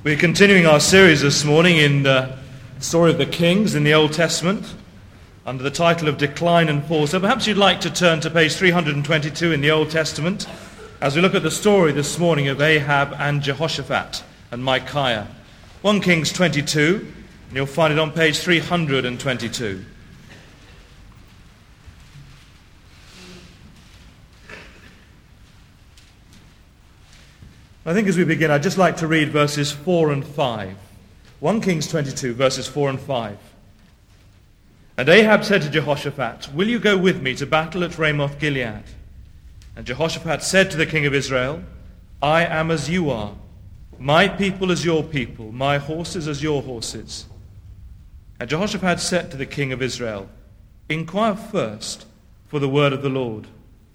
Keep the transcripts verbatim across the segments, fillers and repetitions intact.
We're continuing our series this morning in the story of the kings in the Old Testament under the title of Decline and Fall. So perhaps you'd like to turn to page three hundred twenty-two in the Old Testament as we look at the story this morning of Ahab and Jehoshaphat and Micaiah. First Kings twenty-two, and you'll find it on page three hundred twenty-two. I think as we begin, I'd just like to read verses four and five. First Kings twenty-two, verses four and five. And Ahab said to Jehoshaphat, "Will you go with me to battle at Ramoth Gilead?" And Jehoshaphat said to the king of Israel, "I am as you are, my people as your people, my horses as your horses." And Jehoshaphat said to the king of Israel, "Inquire first for the word of the Lord."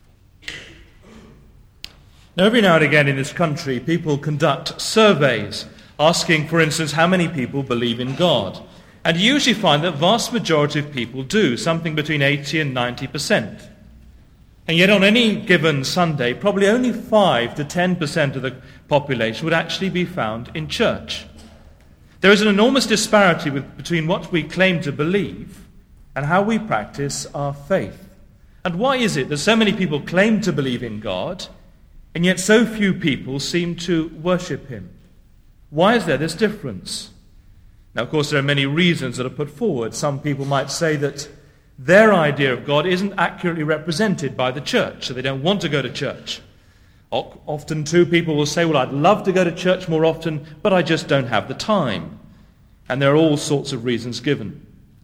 Now, every now and again in this country, people conduct surveys asking, for instance, how many people believe in God. And you usually find that vast majority of people do, something between eighty and ninety percent. And yet on any given Sunday, probably only five to ten percent of the population would actually be found in church. There is an enormous disparity with, between what we claim to believe and how we practice our faith. And why is it that so many people claim to believe in God, and yet so few people seem to worship him? Why is there this difference? Now, of course, there are many reasons that are put forward. Some people might say that their idea of God isn't accurately represented by the church, so they don't want to go to church. Often, too, people will say, well, I'd love to go to church more often, but I just don't have the time. And there are all sorts of reasons given.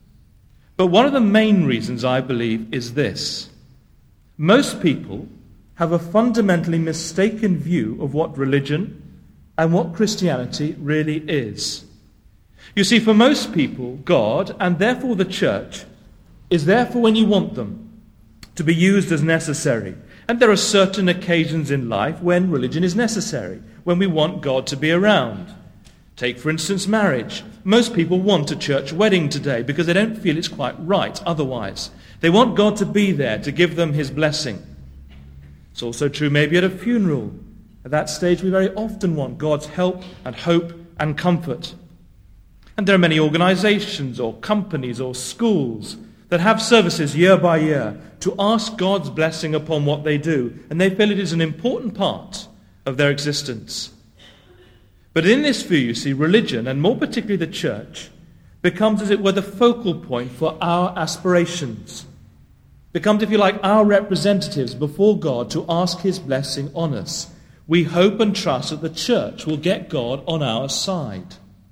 But one of the main reasons, I believe, is this. Most people have a fundamentally mistaken view of what religion and what Christianity really is. You see, for most people, God, and therefore the church, is there for when you want them, to be used as necessary. And there are certain occasions in life when religion is necessary, when we want God to be around. Take, for instance, marriage. Most people want a church wedding today because they don't feel it's quite right otherwise. They want God to be there to give them his blessing. It's also true maybe at a funeral. At that stage, we very often want God's help and hope and comfort. And there are many organizations or companies or schools that have services year by year to ask God's blessing upon what they do, and they feel it is an important part of their existence. But in this view, you see, religion, and more particularly the church, becomes, as it were, the focal point for our aspirations. Becomes, if you like, our representatives before God to ask his blessing on us. We hope and trust that the church will get God on our side.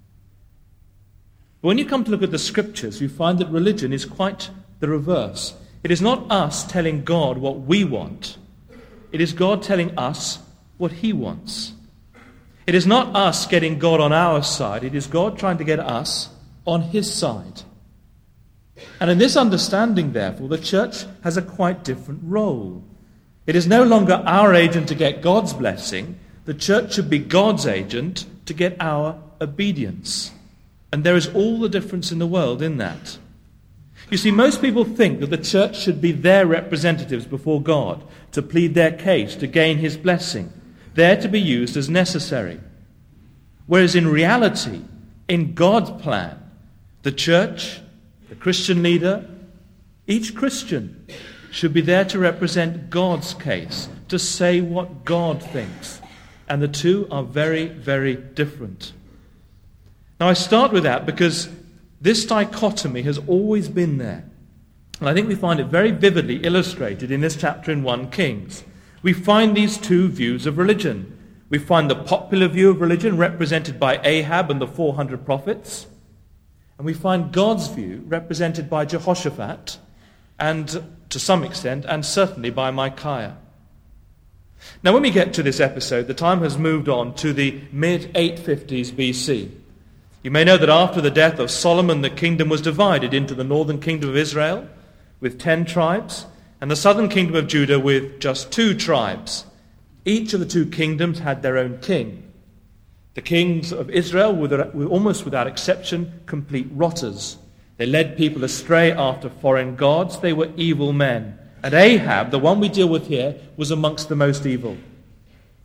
But when you come to look at the scriptures, you find that religion is quite the reverse. It is not us telling God what we want. It is God telling us what he wants. It is not us getting God on our side. It is God trying to get us on his side. And in this understanding, therefore, the church has a quite different role. It is no longer our agent to get God's blessing. The church should be God's agent to get our obedience. And there is all the difference in the world in that. You see, most people think that the church should be their representatives before God to plead their case, to gain his blessing, there to be used as necessary. Whereas in reality, in God's plan, the church, the Christian leader, each Christian should be there to represent God's case, to say what God thinks. And the two are very, very different. Now, I start with that because this dichotomy has always been there. And I think we find it very vividly illustrated in this chapter in First Kings. We find these two views of religion. We find the popular view of religion represented by Ahab and the four hundred prophets. And we find God's view represented by Jehoshaphat and, to some extent, and certainly by Micaiah. Now, when we get to this episode, the time has moved on to the mid eight fifties B C. You may know that after the death of Solomon, the kingdom was divided into the northern kingdom of Israel with ten tribes and the southern kingdom of Judah with just two tribes. Each of the two kingdoms had their own king. The kings of Israel were almost without exception complete rotters. They led people astray after foreign gods. They were evil men. And Ahab, the one we deal with here, was amongst the most evil.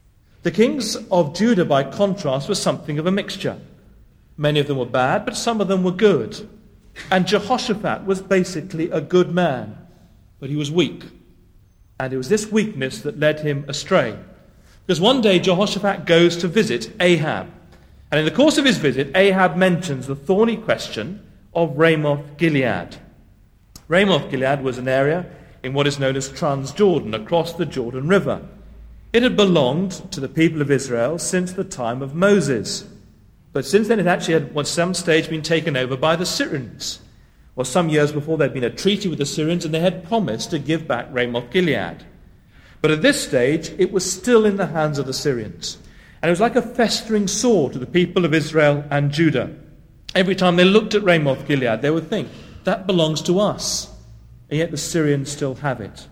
The kings of Judah, by contrast, were something of a mixture. Many of them were bad, but some of them were good. And Jehoshaphat was basically a good man, but he was weak. And it was this weakness that led him astray. Because one day Jehoshaphat goes to visit Ahab. And in the course of his visit, Ahab mentions the thorny question of Ramoth Gilead. Ramoth Gilead was an area in what is known as Transjordan, across the Jordan River. It had belonged to the people of Israel since the time of Moses. But since then it actually had at some stage been taken over by the Syrians. Well, some years before there had been a treaty with the Syrians and they had promised to give back Ramoth Gilead. But at this stage it was still in the hands of the Syrians. And it was like a festering sore to the people of Israel and Judah. Every time they looked at Ramoth Gilead, they would think, that belongs to us. And yet the Syrians still have it.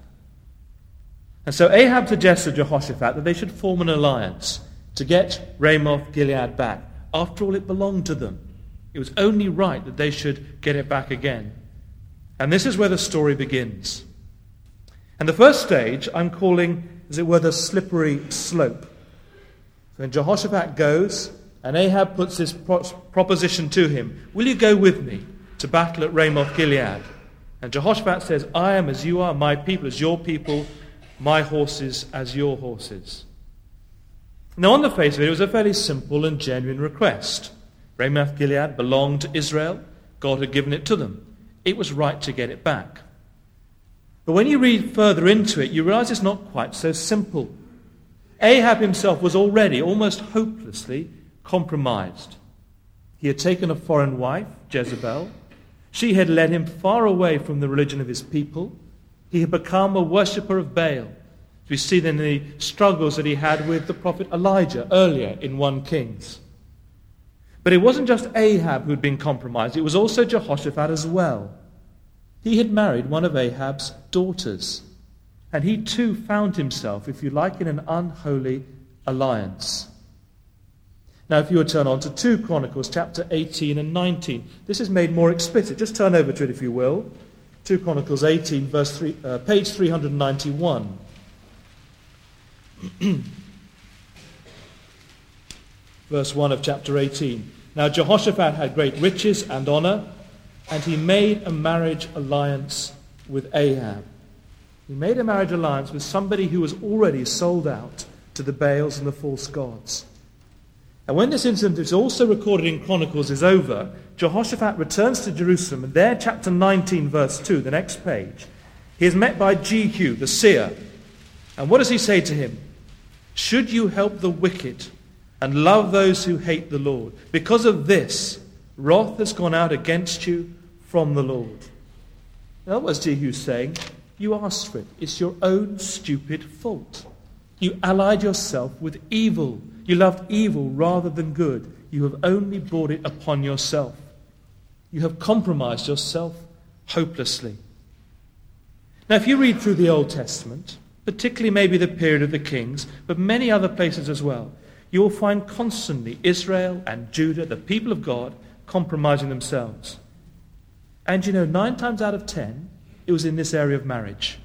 And so Ahab suggests to Jehoshaphat that they should form an alliance to get Ramoth Gilead back. After all, it belonged to them. It was only right that they should get it back again. And this is where the story begins. And the first stage I'm calling, as it were, the slippery slope. When Jehoshaphat goes, and Ahab puts this pro- proposition to him, will you go with me to battle at Ramoth Gilead? And Jehoshaphat says, I am as you are, my people as your people, my horses as your horses. Now on the face of it, it was a fairly simple and genuine request. Ramoth Gilead belonged to Israel. God had given it to them. It was right to get it back. But when you read further into it, you realize it's not quite so simple. Ahab himself was already almost hopelessly compromised. He had taken a foreign wife, Jezebel. She had led him far away from the religion of his people. He had become a worshipper of Baal. We see then the struggles that he had with the prophet Elijah earlier in First Kings. But it wasn't just Ahab who had been compromised. It was also Jehoshaphat as well. He had married one of Ahab's daughters. And he too found himself, if you like, in an unholy alliance. Now, if you would turn on to Second Chronicles chapter eighteen and nineteen, this is made more explicit. Just turn over to it, if you will. Second Chronicles eighteen, verse three, uh, page three ninety-one. Verse one of chapter eighteen. Now Jehoshaphat had great riches and honor, and he made a marriage alliance with Ahab. He made a marriage alliance with somebody who was already sold out to the Baals and the false gods. And when this incident is also recorded in Chronicles is over, Jehoshaphat returns to Jerusalem, and there, chapter nineteen, verse two, the next page, he is met by Jehu, the seer. And what does he say to him? Should you help the wicked and love those who hate the Lord? Because of this, wrath has gone out against you from the Lord. Now, what was Jehu saying? You asked for it. It's your own stupid fault. You allied yourself with evil. You loved evil rather than good. You have only brought it upon yourself. You have compromised yourself hopelessly. Now, if you read through the Old Testament, particularly maybe the period of the kings, but many other places as well, you will find constantly Israel and Judah, the people of God, compromising themselves. And you know, nine times out of ten, it was in this area of marriage.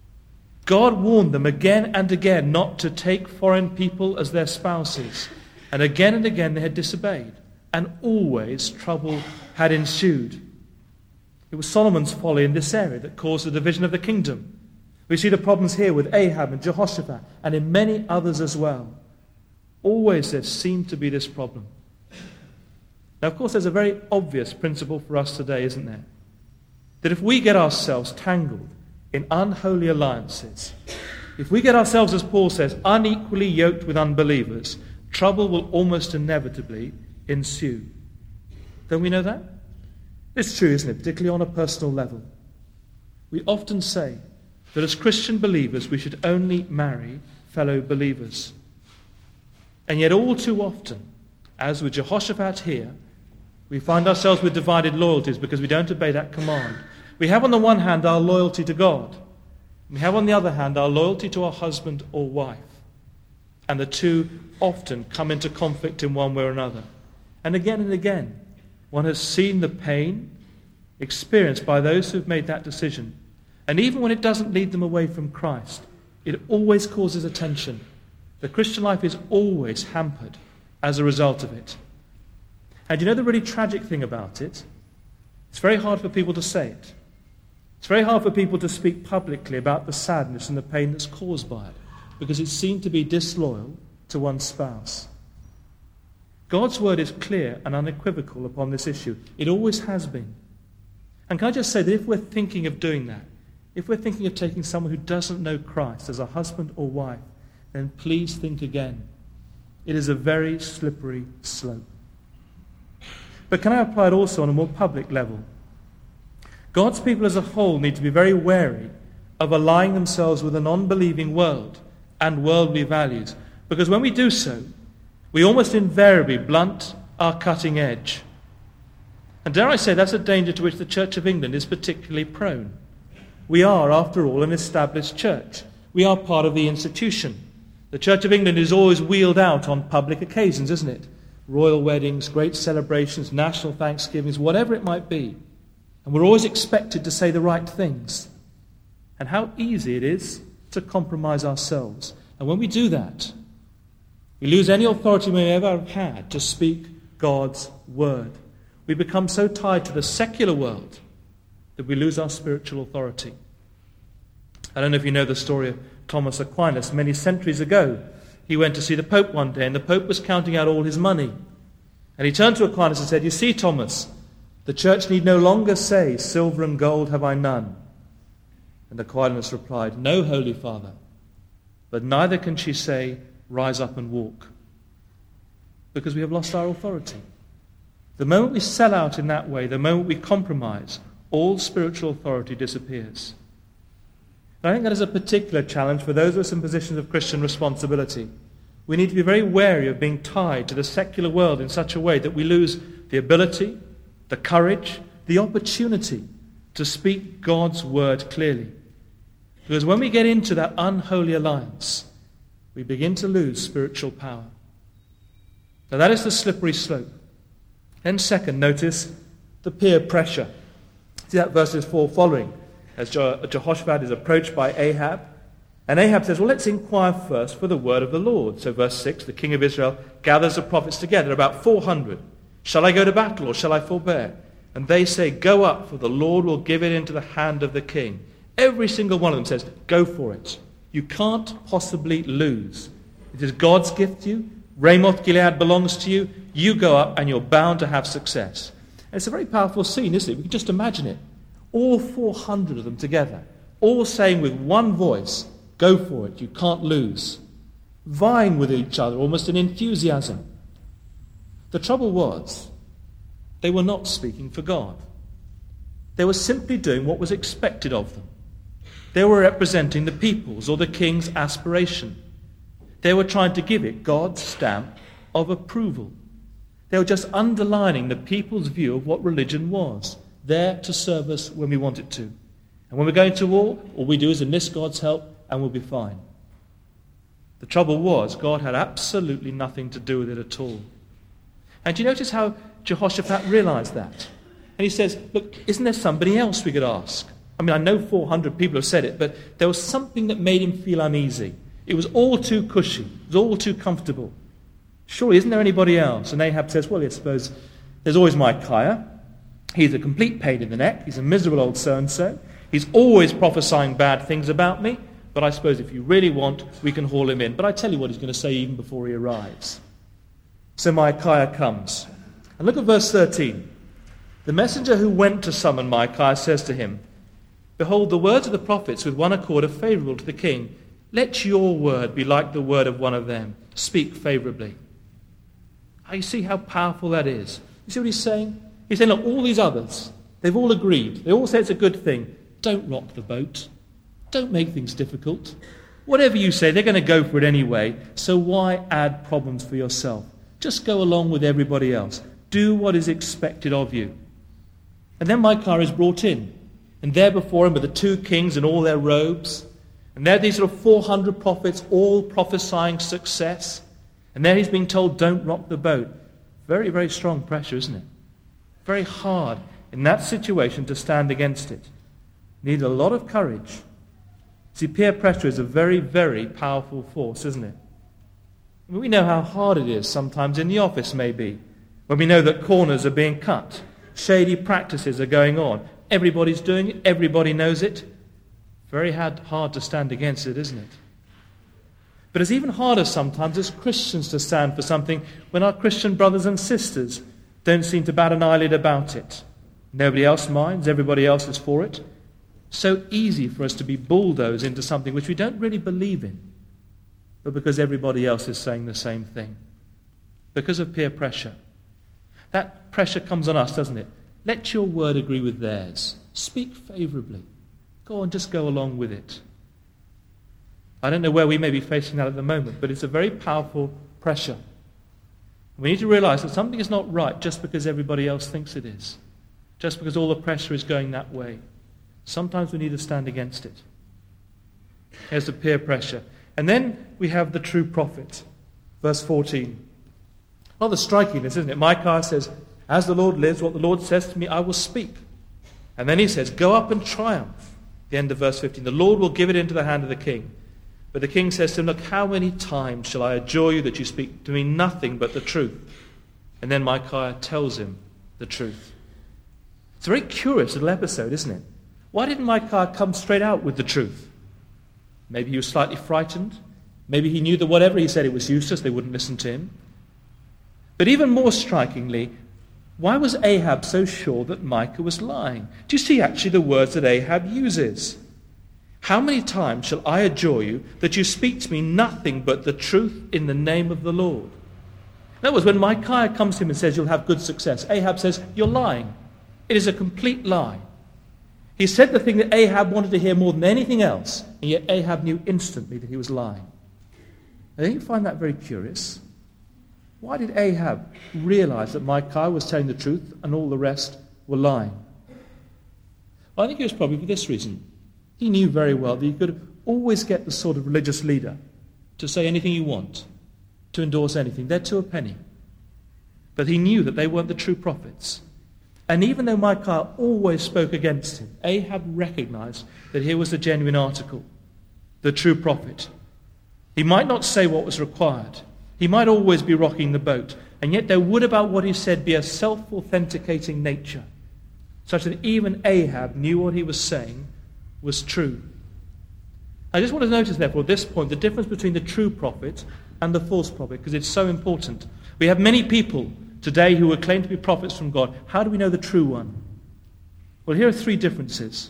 God warned them again and again not to take foreign people as their spouses. And again and again they had disobeyed. And always trouble had ensued. It was Solomon's folly in this area that caused the division of the kingdom. We see the problems here with Ahab and Jehoshaphat and in many others as well. Always there seemed to be this problem. Now, of course, there's a very obvious principle for us today, isn't there? That if we get ourselves tangled in unholy alliances, if we get ourselves, as Paul says, unequally yoked with unbelievers, trouble will almost inevitably ensue. Don't we know that? It's true, isn't it? Particularly on a personal level. We often say that as Christian believers we should only marry fellow believers. And yet all too often, as with Jehoshaphat here, we find ourselves with divided loyalties because we don't obey that command. We have on the one hand our loyalty to God. We have on the other hand our loyalty to our husband or wife. And the two often come into conflict in one way or another. And again and again, one has seen the pain experienced by those who have made that decision. And even when it doesn't lead them away from Christ, it always causes a tension. The Christian life is always hampered as a result of it. And you know the really tragic thing about it? It's very hard for people to say it. It's very hard for people to speak publicly about the sadness and the pain that's caused by it, because it's seen to be disloyal to one's spouse. God's word is clear and unequivocal upon this issue. It always has been. And can I just say that if we're thinking of doing that, if we're thinking of taking someone who doesn't know Christ as a husband or wife, then please think again. It is a very slippery slope. But can I apply it also on a more public level? God's people as a whole need to be very wary of aligning themselves with an unbelieving world and worldly values, because when we do so, we almost invariably blunt our cutting edge. And dare I say, that's a danger to which the Church of England is particularly prone. We are, after all, an established church. We are part of the institution. The Church of England is always wheeled out on public occasions, isn't it? Royal weddings, great celebrations, national thanksgivings, whatever it might be. And we're always expected to say the right things. And how easy it is to compromise ourselves. And when we do that, we lose any authority we may ever have had to speak God's word. We become so tied to the secular world that we lose our spiritual authority. I don't know if you know the story of Thomas Aquinas. Many centuries ago, he went to see the Pope one day, and the Pope was counting out all his money. And he turned to Aquinas and said, "You see, Thomas, the church need no longer say, 'Silver and gold have I none.'" And Aquinas replied, "No, Holy Father, but neither can she say, 'Rise up and walk,' because we have lost our authority." The moment we sell out in that way, the moment we compromise, all spiritual authority disappears. And I think that is a particular challenge for those of us in positions of Christian responsibility. We need to be very wary of being tied to the secular world in such a way that we lose the ability, the courage, the opportunity to speak God's word clearly. Because when we get into that unholy alliance, we begin to lose spiritual power. Now that is the slippery slope. Then second, notice the peer pressure. See that verses four following, as Jehoshaphat is approached by Ahab. And Ahab says, well, let's inquire first for the word of the Lord. So verse six, the king of Israel gathers the prophets together, about four hundred. Shall I go to battle or shall I forbear? And they say, go up, for the Lord will give it into the hand of the king. Every single one of them says, go for it. You can't possibly lose. It is God's gift to you. Ramoth Gilead belongs to you. You go up and you're bound to have success. And it's a very powerful scene, isn't it? We can just imagine it. All four hundred of them together, all saying with one voice, go for it, you can't lose. Vying with each other, almost in enthusiasm. The trouble was, they were not speaking for God. They were simply doing what was expected of them. They were representing the people's or the king's aspiration. They were trying to give it God's stamp of approval. They were just underlining the people's view of what religion was, there to serve us when we want it to. And when we're going to war, all we do is enlist God's help and we'll be fine. The trouble was, God had absolutely nothing to do with it at all. And do you notice how Jehoshaphat realized that? And he says, look, isn't there somebody else we could ask? I mean, I know four hundred people have said it, but there was something that made him feel uneasy. It was all too cushy. It was all too comfortable. Surely, isn't there anybody else? And Ahab says, well, I suppose there's always Micaiah. He's a complete pain in the neck. He's a miserable old so-and-so. He's always prophesying bad things about me. But I suppose if you really want, we can haul him in. But I tell you what he's going to say even before he arrives. So Micaiah comes. And look at verse thirteen. The messenger who went to summon Micaiah says to him, behold, the words of the prophets with one accord are favorable to the king. Let your word be like the word of one of them. Speak favorably. Oh, you see how powerful that is? You see what he's saying? He's saying, look, all these others, they've all agreed. They all say it's a good thing. Don't rock the boat. Don't make things difficult. Whatever you say, they're going to go for it anyway. So why add problems for yourself? Just go along with everybody else. Do what is expected of you. And then Micaiah is brought in. And there before him are the two kings in all their robes. And there are these sort of four hundred prophets all prophesying success. And there he's being told, don't rock the boat. Very, very strong pressure, isn't it? Very hard in that situation to stand against it. Need a lot of courage. See, peer pressure is a very, very powerful force, isn't it? I mean, we know how hard it is sometimes in the office, maybe, when we know that corners are being cut, shady practices are going on. Everybody's doing it, everybody knows it. Very hard, hard to stand against it, isn't it? But it's even harder sometimes as Christians to stand for something when our Christian brothers and sisters don't seem to bat an eyelid about it. Nobody else minds, everybody else is for it. So easy for us to be bulldozed into something which we don't really believe in, but because everybody else is saying the same thing. Because of peer pressure. That pressure comes on us, doesn't it? Let your word agree with theirs. Speak favourably. Go on, just go along with it. I don't know where we may be facing that at the moment, but it's a very powerful pressure. We need to realise that something is not right just because everybody else thinks it is. Just because all the pressure is going that way. Sometimes we need to stand against it. Here's the peer pressure. And then we have the true prophet. Verse fourteen. Rather striking this, isn't it? Micaiah says, as the Lord lives, what the Lord says to me, I will speak. And then he says, go up and triumph. The end of verse fifteen. The Lord will give it into the hand of the king. But the king says to him, look, how many times shall I adjure you that you speak to me nothing but the truth? And then Micaiah tells him the truth. It's a very curious little episode, isn't it? Why didn't Micaiah come straight out with the truth? Maybe he was slightly frightened. Maybe he knew that whatever he said, it was useless. They wouldn't listen to him. But even more strikingly, why was Ahab so sure that Micah was lying? Do you see actually the words that Ahab uses? How many times shall I adjure you that you speak to me nothing but the truth in the name of the Lord? In other words, when Micaiah comes to him and says you'll have good success, Ahab says, you're lying. It is a complete lie. He said the thing that Ahab wanted to hear more than anything else, and yet Ahab knew instantly that he was lying. I think you find that very curious. Why did Ahab realize that Micaiah was telling the truth and all the rest were lying? Well, I think it was probably for this reason. He knew very well that you could always get the sort of religious leader to say anything you want, to endorse anything. They're to a penny. But he knew that they weren't the true prophets. And even though Micaiah always spoke against him, Ahab recognized that here was the genuine article, the true prophet. He might not say what was required. He might always be rocking the boat. And yet there would about what he said be a self-authenticating nature, such that even Ahab knew what he was saying was true. I just want to notice, therefore, at this point, the difference between the true prophet and the false prophet, because it's so important. We have many people today who would claim to be prophets from God. How do we know the true one? Well, here are three differences.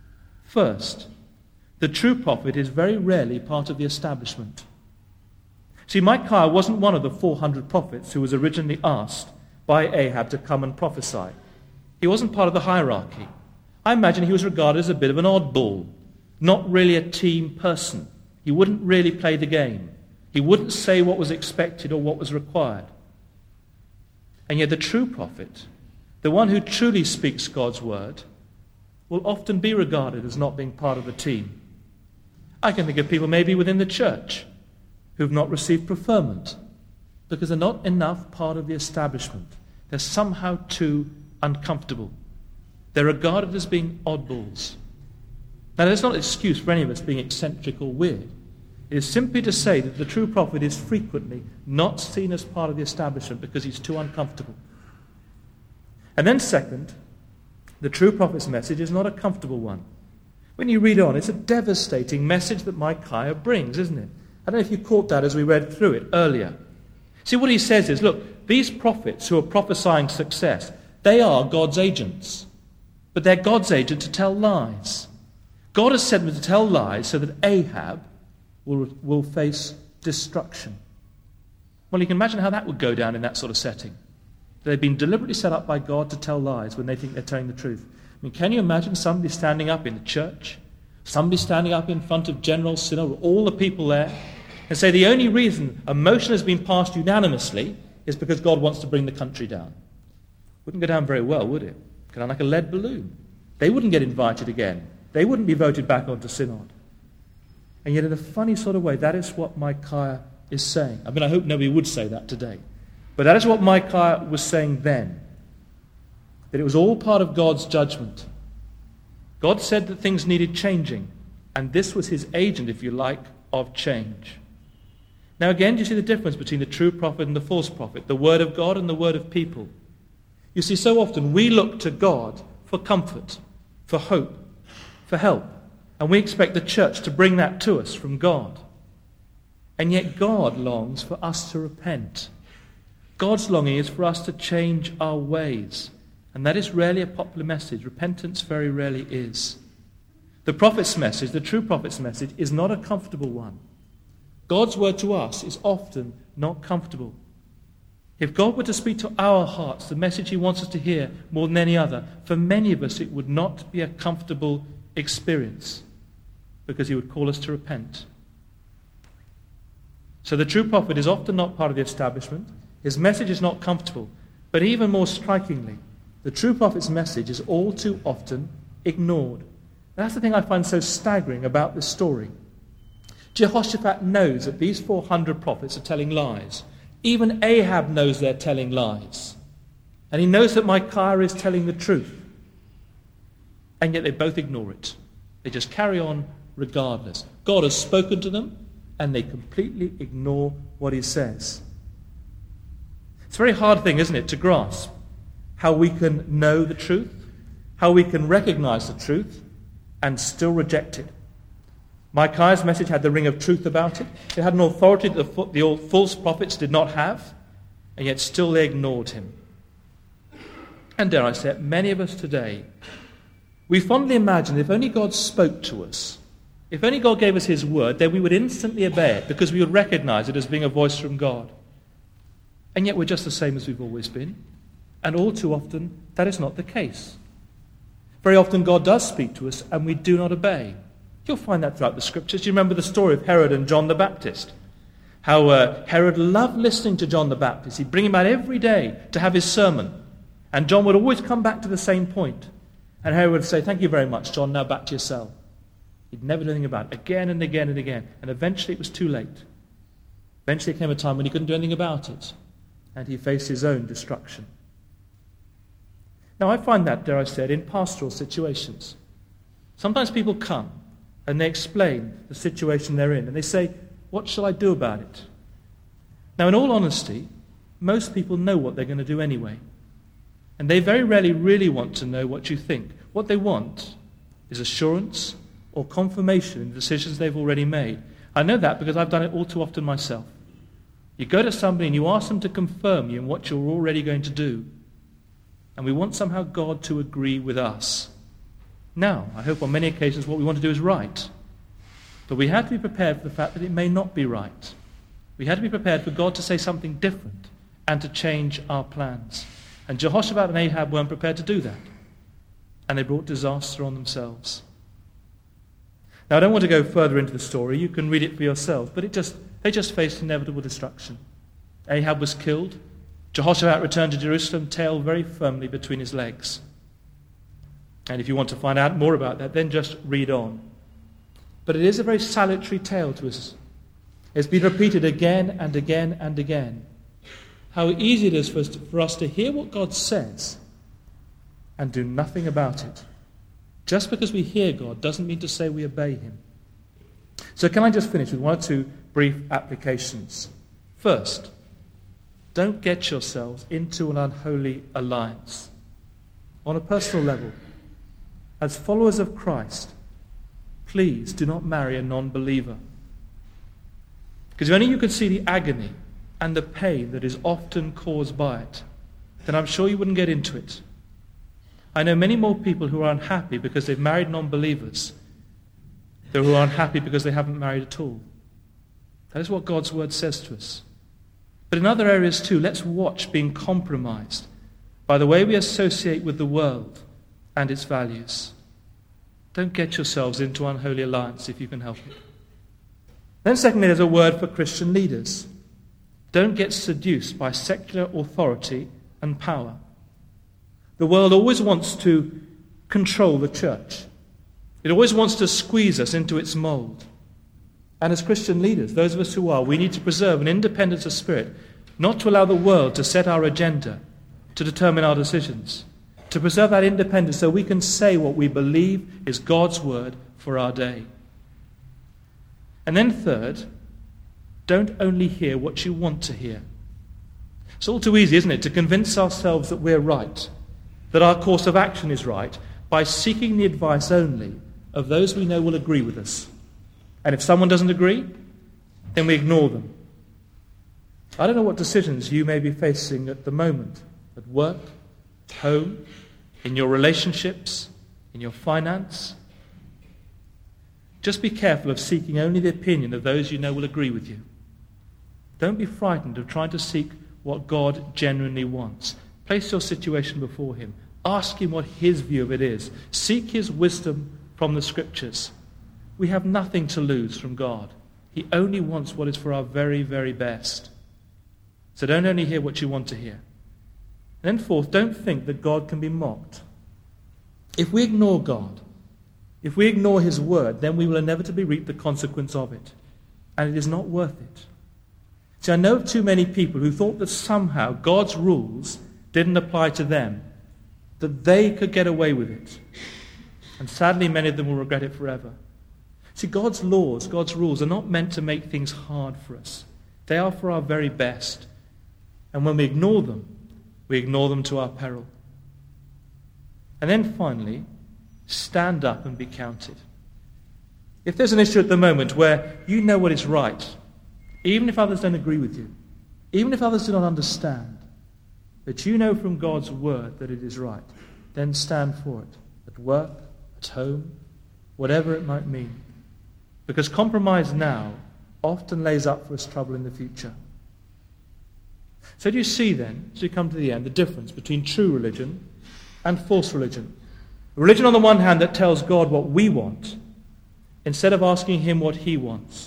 First, the true prophet is very rarely part of the establishment. See, Micaiah wasn't one of the four hundred prophets who was originally asked by Ahab to come and prophesy. He wasn't part of the hierarchy. I imagine he was regarded as a bit of an oddball, not really a team person. He wouldn't really play the game. He wouldn't say what was expected or what was required. And yet the true prophet, the one who truly speaks God's word, will often be regarded as not being part of the team. I can think of people maybe within the church who've not received preferment because they're not enough part of the establishment. They're somehow too uncomfortable. They're regarded as being oddballs. Now, that's not an excuse for any of us being eccentric or weird. It is simply to say that the true prophet is frequently not seen as part of the establishment because he's too uncomfortable. And then second, the true prophet's message is not a comfortable one. When you read on, it's a devastating message that Micaiah brings, isn't it? I don't know if you caught that as we read through it earlier. See, what he says is, look, these prophets who are prophesying success, they are God's agents. But they're God's agent to tell lies. God has sent them to tell lies so that Ahab will, will face destruction. Well, you can imagine how that would go down in that sort of setting. They've been deliberately set up by God to tell lies when they think they're telling the truth. I mean, can you imagine somebody standing up in the church, somebody standing up in front of General Synod with all the people there, and say the only reason a motion has been passed unanimously is because God wants to bring the country down? Wouldn't go down very well, would it? Go down like a lead balloon. They wouldn't get invited again. They wouldn't be voted back onto Synod. And yet in a funny sort of way, that is what Micaiah is saying. I mean, I hope nobody would say that today. But that is what Micaiah was saying then. That it was all part of God's judgment. God said that things needed changing. And this was his agent, if you like, of change. Now again, do you see the difference between the true prophet and the false prophet, the word of God and the word of people? You see, so often we look to God for comfort, for hope, for help, and we expect the church to bring that to us from God. And yet God longs for us to repent. God's longing is for us to change our ways. And that is rarely a popular message. Repentance very rarely is. The prophet's message, the true prophet's message, is not a comfortable one. God's word to us is often not comfortable. If God were to speak to our hearts, the message he wants us to hear more than any other, for many of us it would not be a comfortable experience, because he would call us to repent. So the true prophet is often not part of the establishment. His message is not comfortable. But even more strikingly, the true prophet's message is all too often ignored. That's the thing I find so staggering about this story. Jehoshaphat knows that these four hundred prophets are telling lies. Even Ahab knows they're telling lies. And he knows that Micaiah is telling the truth. And yet they both ignore it. They just carry on regardless. God has spoken to them, and they completely ignore what he says. It's a very hard thing, isn't it, to grasp how we can know the truth, how we can recognize the truth, and still reject it. Micaiah's message had the ring of truth about it. It had an authority that the, the old false prophets did not have, and yet still they ignored him. And dare I say it, many of us today, we fondly imagine if only God spoke to us, if only God gave us his word, then we would instantly obey it because we would recognize it as being a voice from God. And yet we're just the same as we've always been. And all too often, that is not the case. Very often God does speak to us and we do not obey. You'll find that throughout the scriptures. You remember the story of Herod and John the Baptist. How uh, Herod loved listening to John the Baptist. He'd bring him out every day to have his sermon. And John would always come back to the same point. And Herod would say, "Thank you very much, John, now back to your cell." He'd never do anything about it, again and again and again. And eventually it was too late. Eventually came a time when he couldn't do anything about it. And he faced his own destruction. Now I find that, dare I say it, in pastoral situations. Sometimes people come and they explain the situation they're in. And they say, "What shall I do about it?" Now in all honesty, most people know what they're going to do anyway. And they very rarely really want to know what you think. What they want is assurance or confirmation in the decisions they've already made. I know that because I've done it all too often myself. You go to somebody and you ask them to confirm you in what you're already going to do. And we want somehow God to agree with us. Now, I hope on many occasions what we want to do is right. But we have to be prepared for the fact that it may not be right. We have to be prepared for God to say something different and to change our plans. And Jehoshaphat and Ahab weren't prepared to do that. And they brought disaster on themselves. Now, I don't want to go further into the story. You can read it for yourselves. But it just they just faced inevitable destruction. Ahab was killed. Jehoshaphat returned to Jerusalem, tail very firmly between his legs. And if you want to find out more about that, then just read on. But it is a very salutary tale to us. It's been repeated again and again and again. How easy it is for us to, for us to hear what God says and do nothing about it. Just because we hear God doesn't mean to say we obey him. So can I just finish with one or two brief applications? First, don't get yourselves into an unholy alliance. On a personal level, as followers of Christ, please do not marry a non-believer. Because if only you could see the agony and the pain that is often caused by it, then I'm sure you wouldn't get into it. I know many more people who are unhappy because they've married non-believers than who are unhappy because they haven't married at all. That is what God's word says to us. But in other areas too, let's watch being compromised by the way we associate with the world and its values. Don't get yourselves into unholy alliance if you can help it. Then secondly, there's a word for Christian leaders. Don't get seduced by secular authority and power. The world always wants to control the church. It always wants to squeeze us into its mold. And as Christian leaders, those of us who are, we need to preserve an independence of spirit, not to allow the world to set our agenda, to determine our decisions, to preserve that independence so we can say what we believe is God's word for our day. And then third, Don't only hear what you want to hear. It's all too easy, isn't it, to convince ourselves that we're right, that our course of action is right, by seeking the advice only of those we know will agree with us. And if someone doesn't agree, then we ignore them. I don't know what decisions you may be facing at the moment, at work, at home, in your relationships, in your finance. Just be careful of seeking only the opinion of those you know will agree with you. Don't be frightened of trying to seek what God genuinely wants. Place your situation before him. Ask him what his view of it is. Seek his wisdom from the Scriptures. We have nothing to lose from God. He only wants what is for our very, very best. So don't only hear what you want to hear. And then fourth, don't think that God can be mocked. If we ignore God, if we ignore his word, then we will inevitably reap the consequence of it. And it is not worth it. See, I know of too many people who thought that somehow God's rules didn't apply to them, that they could get away with it. And sadly, many of them will regret it forever. See, God's laws, God's rules are not meant to make things hard for us. They are for our very best. And when we ignore them, we ignore them to our peril. And then finally, stand up and be counted. If there's an issue at the moment where you know what is right, even if others don't agree with you, even if others do not understand, but you know from God's word that it is right, then stand for it, at work, at home, whatever it might mean. Because compromise now often lays up for us trouble in the future. So do you see then, as we come to the end, the difference between true religion and false religion? Religion on the one hand that tells God what we want, instead of asking him what he wants.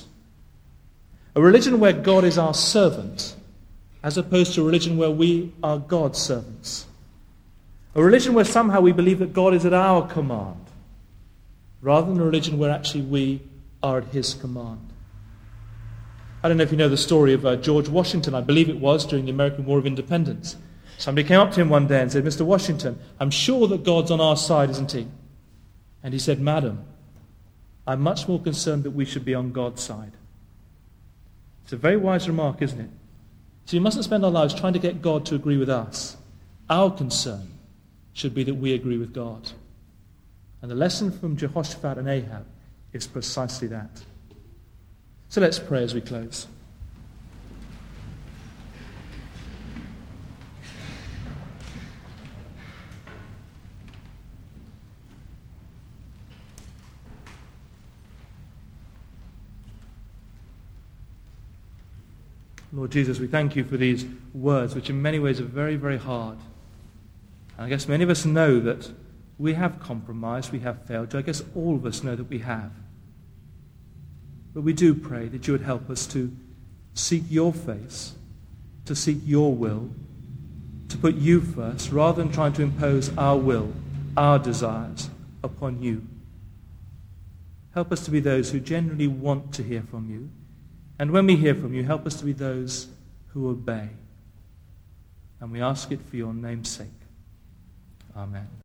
A religion where God is our servant, as opposed to a religion where we are God's servants. A religion where somehow we believe that God is at our command, rather than a religion where actually we are at his command. I don't know if you know the story of uh, George Washington, I believe it was, during the American War of Independence. Somebody came up to him one day and said, "Mister Washington, I'm sure that God's on our side, isn't he?" And he said, "Madam, I'm much more concerned that we should be on God's side." It's a very wise remark, isn't it? So we mustn't spend our lives trying to get God to agree with us. Our concern should be that we agree with God. And the lesson from Jehoshaphat and Ahab is precisely that. So let's pray as we close. Lord Jesus, we thank you for these words, which in many ways are very, very hard. And I guess many of us know that we have compromised, we have failed. I guess all of us know that we have. But we do pray that you would help us to seek your face, to seek your will, to put you first, rather than trying to impose our will, our desires upon you. Help us to be those who genuinely want to hear from you. And when we hear from you, help us to be those who obey. And we ask it for your name's sake. Amen.